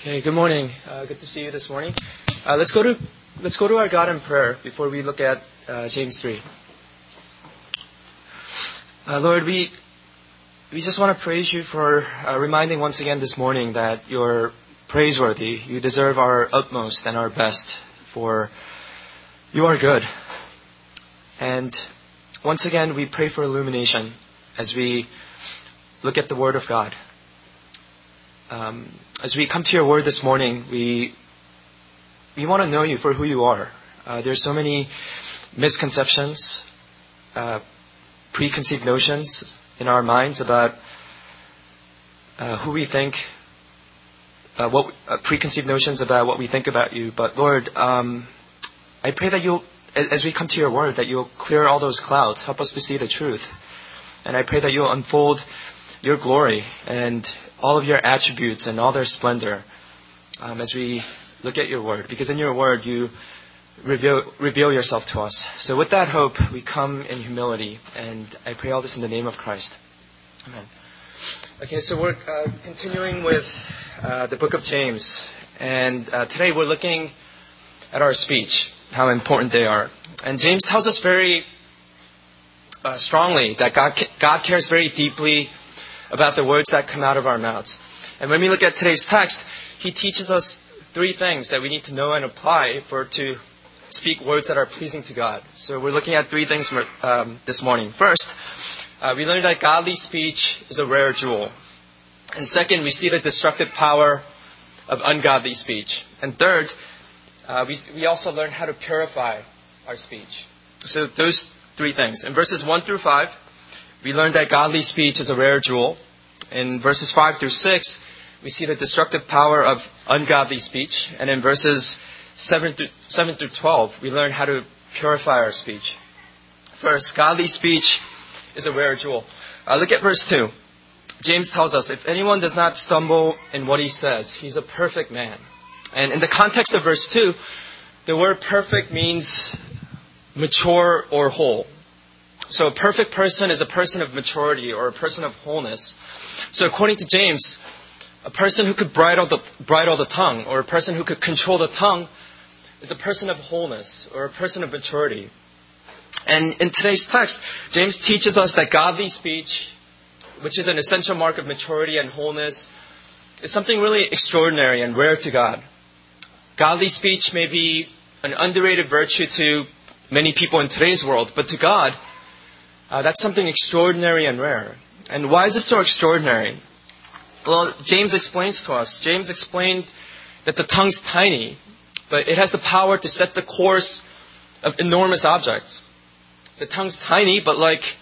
Okay, good morning. Good to see you this morning. Let's go to our God in prayer before we look at James 3. Lord, we just want to praise you for reminding once again this morning that you're praiseworthy. You deserve our utmost and our best, for you are good. And once again, we pray for illumination as we look at the Word of God. As we come to your Word this morning, we want to know you for who you are. There's so many misconceptions, preconceived notions in our minds about who we think, preconceived notions about what we think about you. But Lord, I pray that you'll, as we come to your Word, that you'll clear all those clouds, help us to see the truth. And I pray that you'll unfold your glory and all of your attributes and all their splendor as we look at your Word. Because in your Word, you reveal yourself to us. So with that hope, we come in humility. And I pray all this in the name of Christ. Amen. Okay, so we're continuing with the book of James. And today we're looking at our speech, how important they are. And James tells us very strongly that God cares very deeply about the words that come out of our mouths. And when we look at today's text, he teaches us three things that we need to know and apply to speak words that are pleasing to God. So we're looking at three things this morning. First, we learned that godly speech is a rare jewel. And second, we see the destructive power of ungodly speech. And third, we also learn how to purify our speech. So those three things. In verses 1 through 5, we learned that godly speech is a rare jewel. In verses 5 through 6, we see the destructive power of ungodly speech. And in verses 7 through 12, we learn how to purify our speech. First, godly speech is a rare jewel. Look at verse 2. James tells us, if anyone does not stumble in what he says, he's a perfect man. And in the context of verse 2, the word perfect means mature or whole. So a perfect person is a person of maturity or a person of wholeness. So according to James, a person who could bridle the tongue or a person who could control the tongue is a person of wholeness or a person of maturity. And in today's text, James teaches us that godly speech, which is an essential mark of maturity and wholeness, is something really extraordinary and rare to God. Godly speech may be an underrated virtue to many people in today's world, but to God, that's something extraordinary and rare. And why is this so extraordinary? Well, James explains to us. James explained that the tongue's tiny, but it has the power to set the course of enormous objects. The tongue's tiny, but like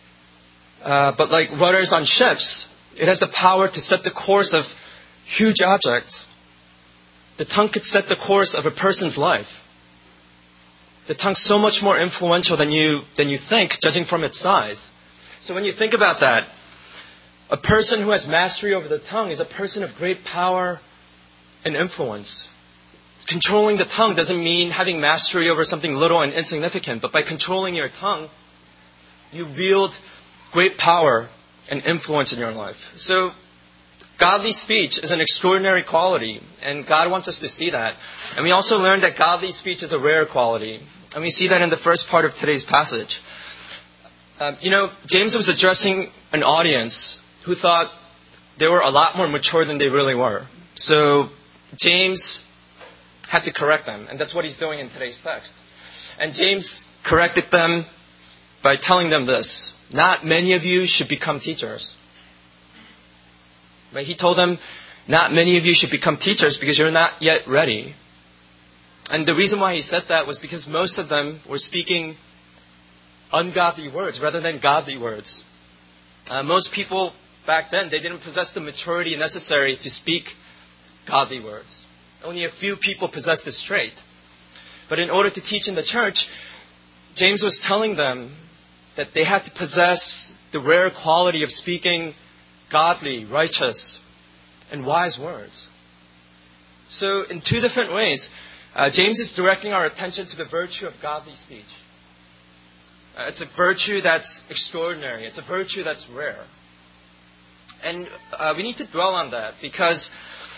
rudders on ships, it has the power to set the course of huge objects. The tongue could set the course of a person's life. The tongue's so much more influential than you think, judging from its size. So when you think about that, a person who has mastery over the tongue is a person of great power and influence. Controlling the tongue doesn't mean having mastery over something little and insignificant, but by controlling your tongue, you wield great power and influence in your life. So godly speech is an extraordinary quality, and God wants us to see that. And we also learned that godly speech is a rare quality. And we see that in the first part of today's passage. James was addressing an audience who thought they were a lot more mature than they really were. So James had to correct them, and that's what he's doing in today's text. And James corrected them by telling them this: not many of you should become teachers. Right? He told them, not many of you should become teachers because you're not yet ready. And the reason why he said that was because most of them were speaking ungodly words rather than godly words. Most people back then, they didn't possess the maturity necessary to speak godly words. Only a few people possessed this trait. But in order to teach in the church, James was telling them that they had to possess the rare quality of speaking godly, righteous, and wise words. So in two different ways, James is directing our attention to the virtue of godly speech. It's a virtue that's extraordinary. It's a virtue that's rare. And we need to dwell on that because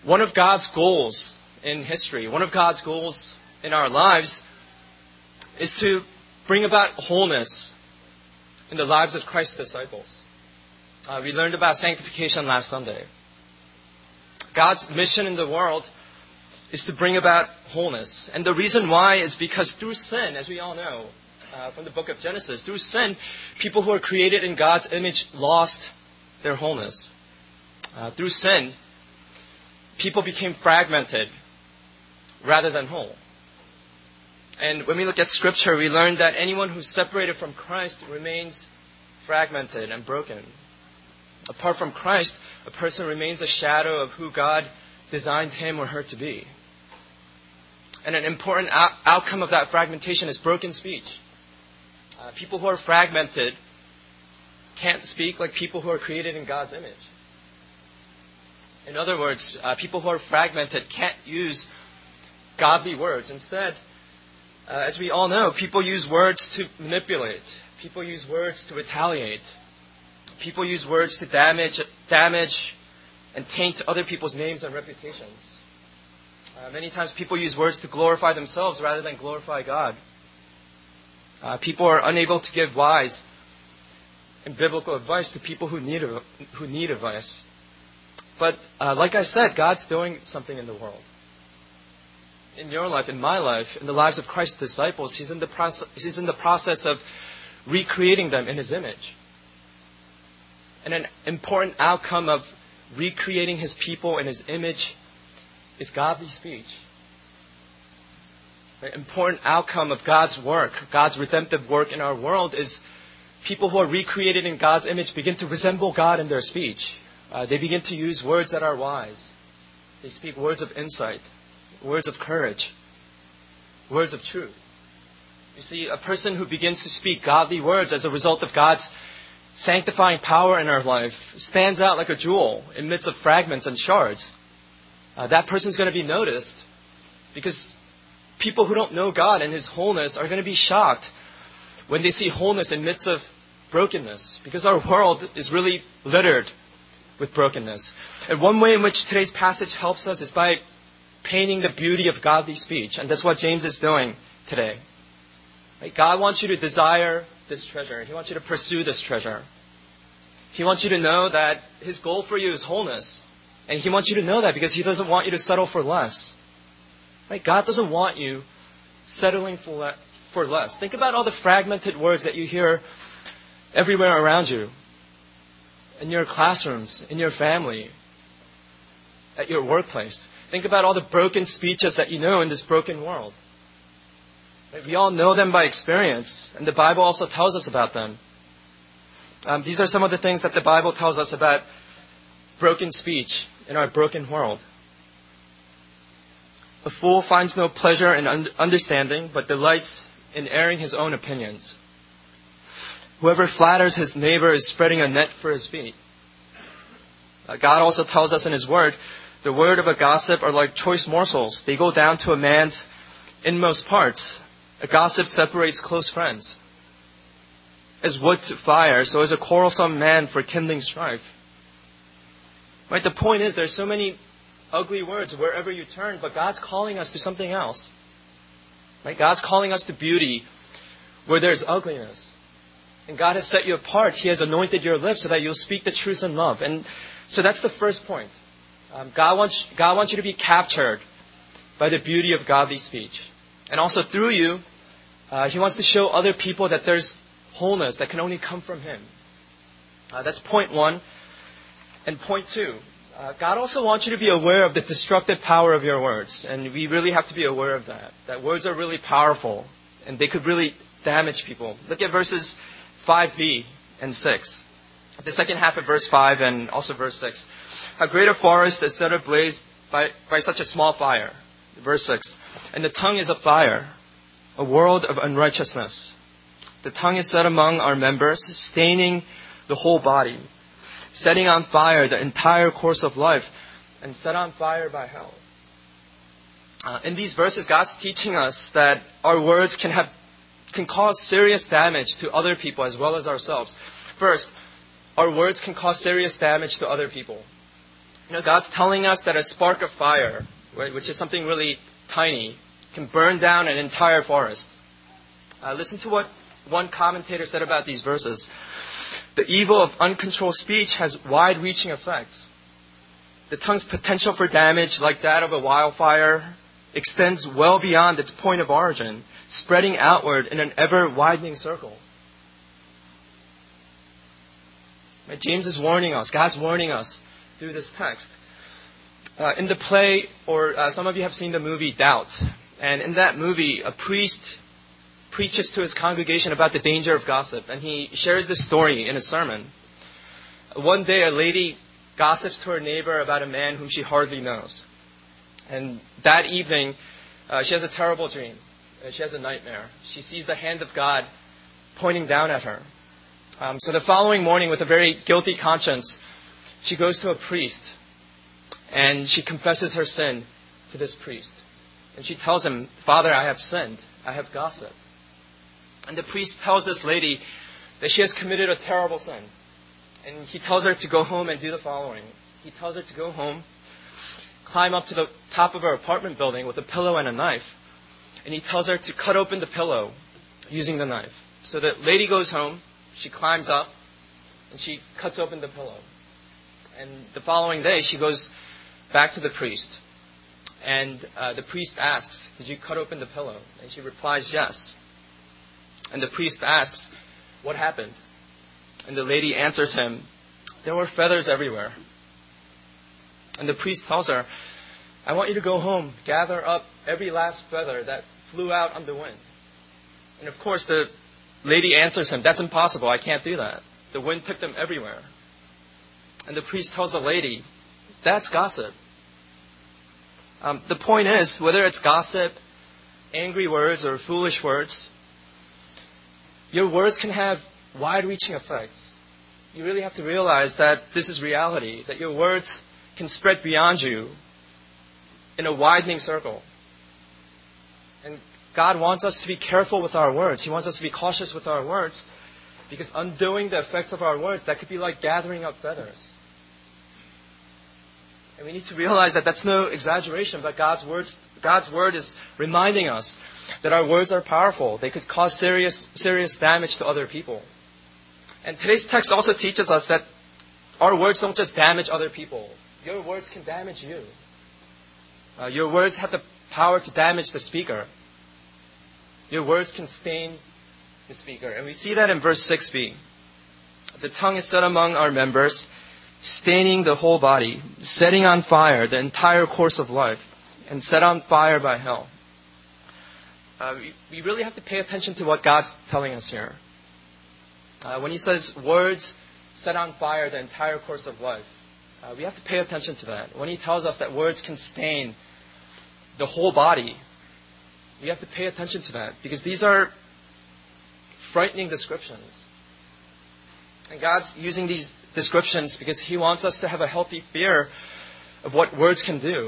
One of God's goals in history, one of God's goals in our lives is to bring about wholeness in the lives of Christ's disciples. We learned about sanctification last Sunday. God's mission in the world is to bring about wholeness. And the reason why is because through sin, as we all know from the book of Genesis, through sin, people who are created in God's image lost their wholeness. Through sin, people became fragmented rather than whole. And when we look at Scripture, we learn that anyone who's separated from Christ remains fragmented and broken. Apart from Christ, a person remains a shadow of who God designed him or her to be. And an important outcome of that fragmentation is broken speech. People who are fragmented can't speak like people who are created in God's image. In other words, people who are fragmented can't use godly words. Instead, as we all know, people use words to manipulate. People use words to retaliate. People use words to damage and taint other people's names and reputations. Many times people use words to glorify themselves rather than glorify God. People are unable to give wise and biblical advice to people who need advice. But like I said, God's doing something in the world. In your life, in my life, in the lives of Christ's disciples, He's in the process of recreating them in His image. And an important outcome of recreating His people in His image is godly speech. An important outcome of God's work, God's redemptive work in our world, is people who are recreated in God's image begin to resemble God in their speech. They begin to use words that are wise. They speak words of insight, words of courage, words of truth. You see, a person who begins to speak godly words as a result of God's sanctifying power in our life stands out like a jewel in midst of fragments and shards. That person's going to be noticed because people who don't know God and His wholeness are going to be shocked when they see wholeness in midst of brokenness, because our world is really littered with brokenness. And one way in which today's passage helps us is by painting the beauty of godly speech. And that's what James is doing today. Right? God wants you to desire this treasure. He wants you to pursue this treasure. He wants you to know that His goal for you is wholeness. And He wants you to know that because He doesn't want you to settle for less. Right? God doesn't want you settling for less. Think about all the fragmented words that you hear everywhere around you. In your classrooms, in your family, at your workplace. Think about all the broken speeches that you know in this broken world. Right? We all know them by experience, and the Bible also tells us about them. These are some of the things that the Bible tells us about broken speech in our broken world. A fool finds no pleasure in understanding, but delights in airing his own opinions. Whoever flatters his neighbor is spreading a net for his feet. God also tells us in His Word, the word of a gossip are like choice morsels. They go down to a man's inmost parts. A gossip separates close friends. As wood to fire, so is a quarrelsome man for kindling strife. Right? The point is, there's so many ugly words wherever you turn, but God's calling us to something else. Right? God's calling us to beauty where there's ugliness. And God has set you apart. He has anointed your lips so that you'll speak the truth in love. And so that's the first point. God wants you to be captured by the beauty of godly speech. And also through you, He wants to show other people that there's wholeness that can only come from Him. That's point one. And point two, God also wants you to be aware of the destructive power of your words. And we really have to be aware of that. That words are really powerful. And they could really damage people. Look at verses 5b and 6. The second half of verse 5 and also verse 6. How great a forest is set ablaze by such a small fire. Verse 6. And the tongue is a fire, a world of unrighteousness. The tongue is set among our members, staining the whole body, setting on fire the entire course of life, and set on fire by hell. In these verses, God's teaching us that our words can cause serious damage to other people as well as ourselves. First, our words can cause serious damage to other people. God's telling us that a spark of fire, right, which is something really tiny, can burn down an entire forest. Listen to what one commentator said about these verses. The evil of uncontrolled speech has wide-reaching effects. The tongue's potential for damage, like that of a wildfire, extends well beyond its point of origin, spreading outward in an ever-widening circle. Right? James is warning us, God's warning us through this text. In the play, or some of you have seen the movie Doubt, and in that movie, a priest preaches to his congregation about the danger of gossip, and he shares this story in a sermon. One day, a lady gossips to her neighbor about a man whom she hardly knows. And that evening, she has a terrible dream. She has a nightmare. She sees the hand of God pointing down at her. So the following morning, with a very guilty conscience, she goes to a priest, and she confesses her sin to this priest. And she tells him, "Father, I have sinned. I have gossiped." And the priest tells this lady that she has committed a terrible sin. And he tells her to go home and do the following. He tells her to go home, climb up to the top of her apartment building with a pillow and a knife. And he tells her to cut open the pillow using the knife. So the lady goes home, she climbs up, and she cuts open the pillow. And the following day, she goes back to the priest. And the priest asks, "Did you cut open the pillow?" And she replies, "Yes." And the priest asks, "What happened?" And the lady answers him, "There were feathers everywhere." And the priest tells her, "I want you to go home, gather up every last feather that flew out on the wind." And of course, the lady answers him, "That's impossible. I can't do that. The wind took them everywhere." And the priest tells the lady, "That's gossip." The point is, whether it's gossip, angry words, or foolish words, your words can have wide-reaching effects. You really have to realize that this is reality, that your words can spread beyond you in a widening circle. And God wants us to be careful with our words. He wants us to be cautious with our words, because undoing the effects of our words, that could be like gathering up feathers. And we need to realize that that's no exaggeration, but God's word is reminding us that our words are powerful. They could cause serious damage to other people. And today's text also teaches us that our words don't just damage other people. Your words can damage you. Your words have the power to damage the speaker. Your words can stain the speaker. And we see that in verse 6b. The tongue is set among our members, staining the whole body, setting on fire the entire course of life, and set on fire by hell. We really have to pay attention to what God's telling us here. When he says words set on fire the entire course of life, we have to pay attention to that. When he tells us that words can stain the whole body, we have to pay attention to that, because these are frightening descriptions. And God's using these descriptions because he wants us to have a healthy fear of what words can do.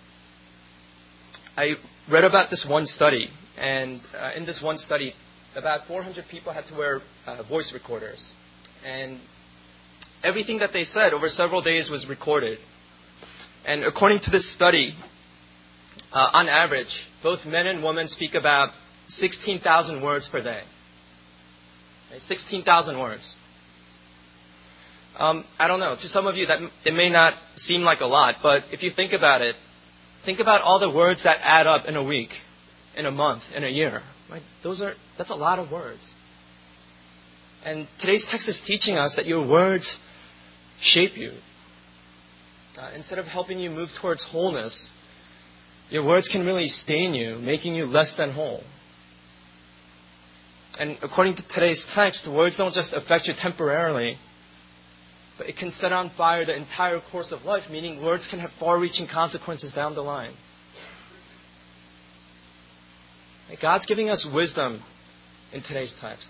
I read about this one study, and in this one study, about 400 people had to wear voice recorders. And everything that they said over several days was recorded. And according to this study, on average, both men and women speak about 16,000 words per day. 16,000 words. I don't know. To some of you, that it may not seem like a lot, but if you think about it, think about all the words that add up in a week, in a month, in a year. Right? That's a lot of words. And today's text is teaching us that your words shape you. Instead of helping you move towards wholeness, your words can really stain you, making you less than whole. And according to today's text, words don't just affect you temporarily, but it can set on fire the entire course of life, meaning words can have far-reaching consequences down the line. God's giving us wisdom in today's text.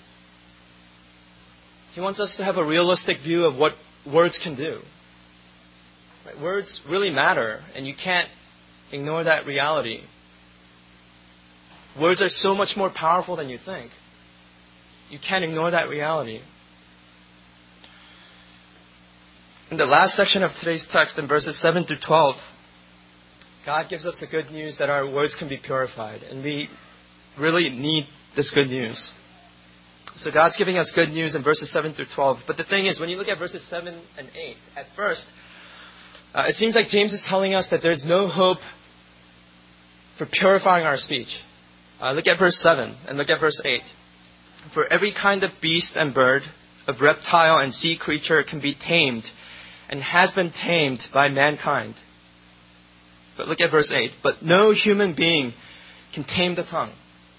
He wants us to have a realistic view of what words can do. Right? Words really matter, and you can't ignore that reality. Words are so much more powerful than you think. You can't ignore that reality. In the last section of today's text, in verses 7 through 12, God gives us the good news that our words can be purified. And we really need this good news. So God's giving us good news in verses 7 through 12. But the thing is, when you look at verses 7 and 8, at first, it seems like James is telling us that there's no hope for purifying our speech. Look at verse 7 and look at verse 8. For every kind of beast and bird, of reptile and sea creature can be tamed and has been tamed by mankind. But look at verse 8. But no human being can tame the tongue.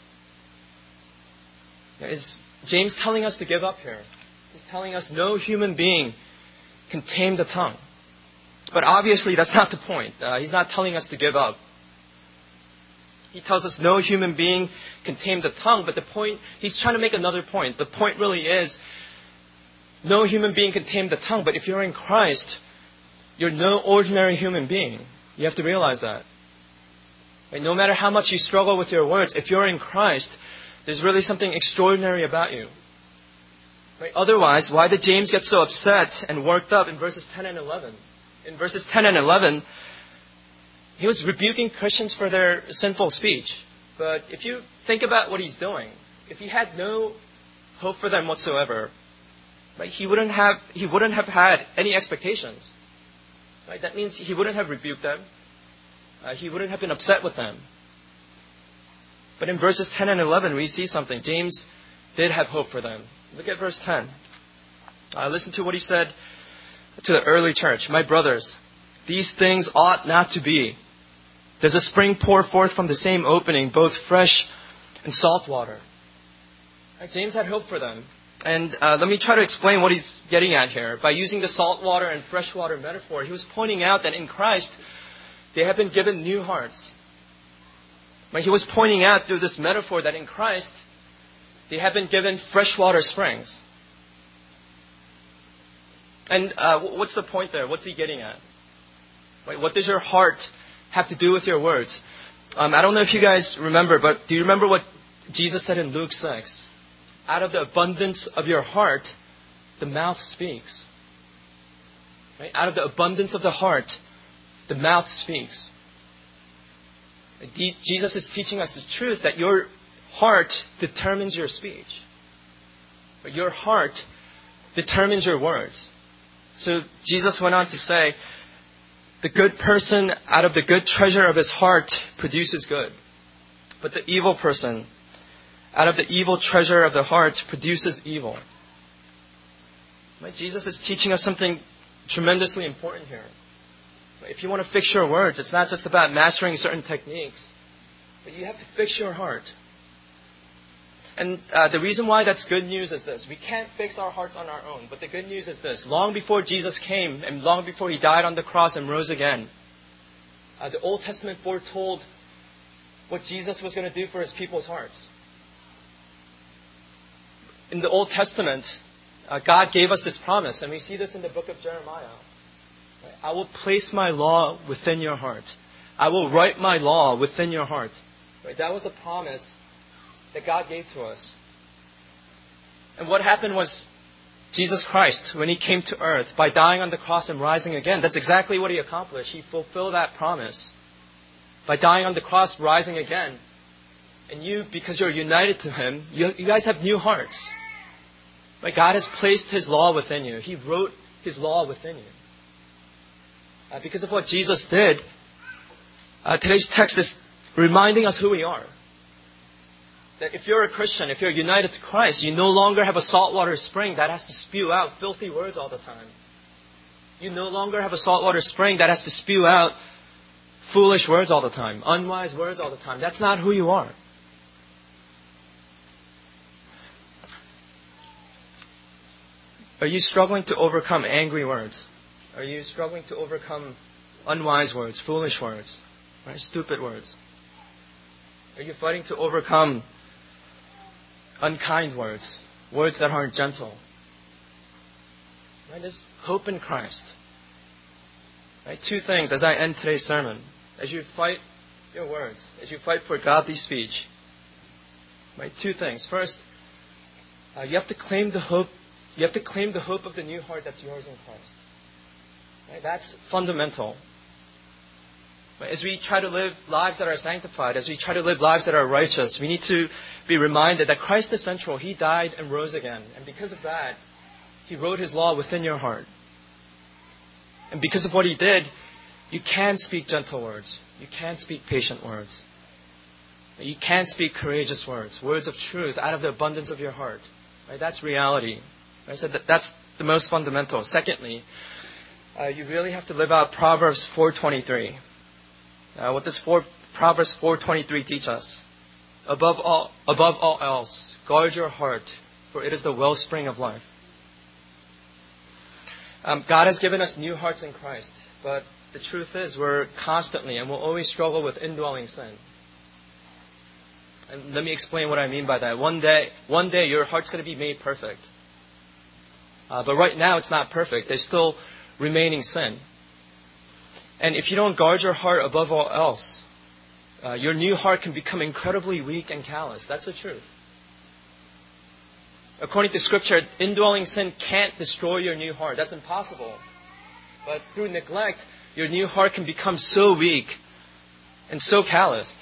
Is James telling us to give up here? He's telling us no human being can tame the tongue. But obviously that's not the point. He's not telling us to give up. He tells us no human being can tame the tongue, but the point, he's trying to make another point. The point really is, no human being can tame the tongue, but if you're in Christ, you're no ordinary human being. You have to realize that. Right? No matter how much you struggle with your words, if you're in Christ, there's really something extraordinary about you. Right? Otherwise, why did James get so upset and worked up in verses 10 and 11? In verses 10 and 11, he was rebuking Christians for their sinful speech. But if you think about what he's doing, if he had no hope for them whatsoever, right, he wouldn't have had any expectations. Right? That means he wouldn't have rebuked them. He wouldn't have been upset with them. But in verses 10 and 11, we see something. James did have hope for them. Look at verse 10. Listen to what he said to the early church. My brothers, these things ought not to be. Does a spring pour forth from the same opening, both fresh and salt water? Right, James had hope for them. And let me try to explain what he's getting at here. By using the salt water and fresh water metaphor, he was pointing out that in Christ, they have been given new hearts. Right, he was pointing out through this metaphor that in Christ, they have been given freshwater springs. And what's the point there? What's he getting at? Right, what does your heart have to do with your words? I don't know if you guys remember, but do you remember what Jesus said in Luke 6? Out of the abundance of your heart, the mouth speaks. Right? Out of the abundance of the heart, the mouth speaks. Jesus is teaching us the truth that your heart determines your speech. But your heart determines your words. So Jesus went on to say, the good person out of the good treasure of his heart produces good. But the evil person out of the evil treasure of the heart produces evil. Right? Jesus is teaching us something tremendously important here. Right? If you want to fix your words, it's not just about mastering certain techniques, but you have to fix your heart. And the reason why that's good news is this. We can't fix our hearts on our own. But the good news is this. Long before Jesus came and long before he died on the cross and rose again, the Old Testament foretold what Jesus was going to do for his people's hearts. In the Old Testament, God gave us this promise. And we see this in the book of Jeremiah. Right? I will place my law within your heart. I will write my law within your heart. Right? That was the promise that God gave to us. And what happened was Jesus Christ, when he came to earth, by dying on the cross and rising again, that's exactly what he accomplished. He fulfilled that promise. By dying on the cross, rising again. And you, because you're united to him, you guys have new hearts. Right? God has placed his law within you. He wrote his law within you. Because of what Jesus did, today's text is reminding us who we are. That if you're a Christian, if you're united to Christ, you no longer have a saltwater spring that has to spew out filthy words all the time. You no longer have a saltwater spring that has to spew out foolish words all the time, unwise words all the time. That's not who you are. Are you struggling to overcome angry words? Are you struggling to overcome unwise words, foolish words, right? Stupid words? Are you fighting to overcome unkind words, words that aren't gentle? Right? There's hope in Christ. Right? Two things as I end today's sermon. As you fight your words, as you fight for godly speech, right? Two things. First, you have to claim the hope. You have to claim the hope of the new heart that's yours in Christ. Right? That's fundamental. Right? As we try to live lives that are sanctified, as we try to live lives that are righteous, we need to be reminded that Christ is central. He died and rose again. And because of that, He wrote His law within your heart. And because of what He did, you can speak gentle words. You can speak patient words. You can speak courageous words, words of truth out of the abundance of your heart. Right? That's reality. I said that's the most fundamental. Secondly, you really have to live out Proverbs 4:23. What does Proverbs 4:23 teach us? Above all else, guard your heart, for it is the wellspring of life. God has given us new hearts in Christ, but the truth is we're constantly and will always struggle with indwelling sin. And let me explain what I mean by that. One day your heart's going to be made perfect. But right now it's not perfect. There's still remaining sin. And if you don't guard your heart above all else, your new heart can become incredibly weak and callous. That's the truth. According to Scripture, indwelling sin can't destroy your new heart. That's impossible. But through neglect, your new heart can become so weak and so calloused.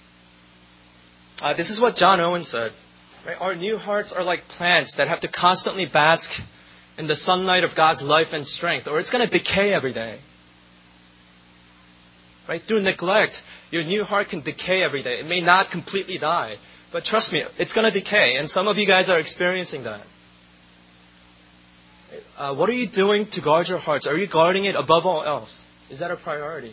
This is what John Owen said. Right? Our new hearts are like plants that have to constantly bask in the sunlight of God's life and strength, or it's going to decay every day. Right? Through neglect, your new heart can decay every day. It may not completely die, but trust me, it's going to decay, and some of you guys are experiencing that. What are you doing to guard your hearts? Are you guarding it above all else? Is that a priority?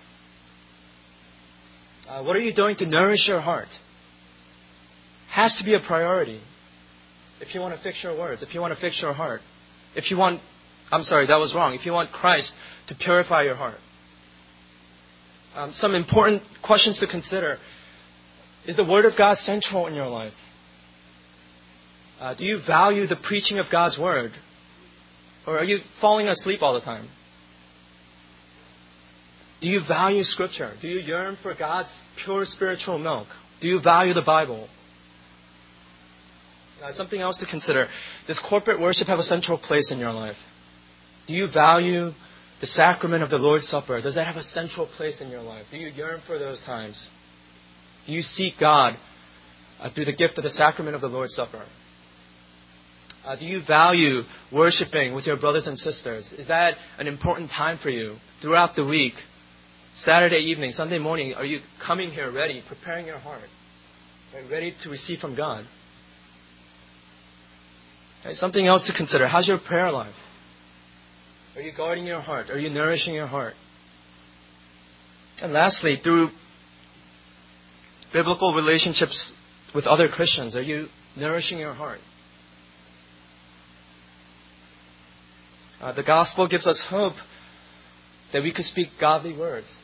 What are you doing to nourish your heart? Has to be a priority. If you want to fix your words, if you want to fix your heart, if you want Christ to purify your heart. Some important questions to consider. Is the Word of God central in your life? Do you value the preaching of God's Word? Or are you falling asleep all the time? Do you value Scripture? Do you yearn for God's pure spiritual milk? Do you value the Bible? Something else to consider. Does corporate worship have a central place in your life? Do you value the sacrament of the Lord's Supper? Does that have a central place in your life? Do you yearn for those times? Do you seek God through the gift of the sacrament of the Lord's Supper? Do you value worshiping with your brothers and sisters? Is that an important time for you throughout the week? Saturday evening, Sunday morning, are you coming here ready, preparing your heart, ready to receive from God? Something else to consider. How's your prayer life? Are you guarding your heart? Are you nourishing your heart? And lastly, through biblical relationships with other Christians, are you nourishing your heart? The gospel gives us hope that we could speak godly words.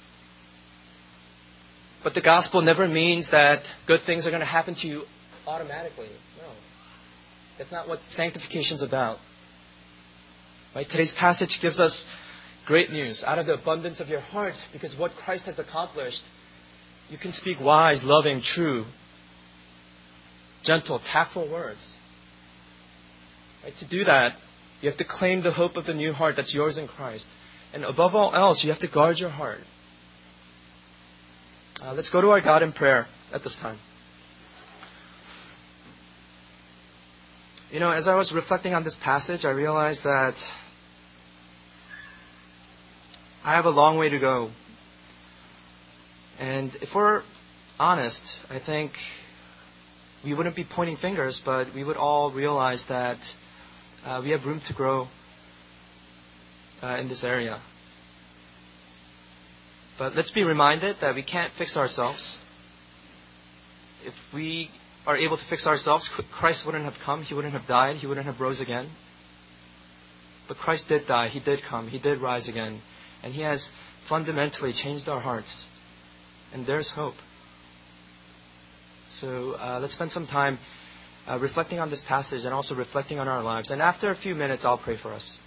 But the gospel never means that good things are going to happen to you automatically. No. That's not what sanctification is about. Right? Today's passage gives us great news. Out of the abundance of your heart, because what Christ has accomplished, you can speak wise, loving, true, gentle, tactful words. Right? To do that, you have to claim the hope of the new heart that's yours in Christ. And above all else, you have to guard your heart. Let's go to our God in prayer at this time. As I was reflecting on this passage, I realized that I have a long way to go. And if we're honest, I think we wouldn't be pointing fingers, but we would all realize that we have room to grow in this area. But let's be reminded that we can't fix ourselves. If we are able to fix ourselves, Christ wouldn't have come. He wouldn't have died. He wouldn't have rose again. But Christ did die. He did come. He did rise again. And He has fundamentally changed our hearts. And there's hope. So let's spend some time reflecting on this passage and also reflecting on our lives. And after a few minutes, I'll pray for us.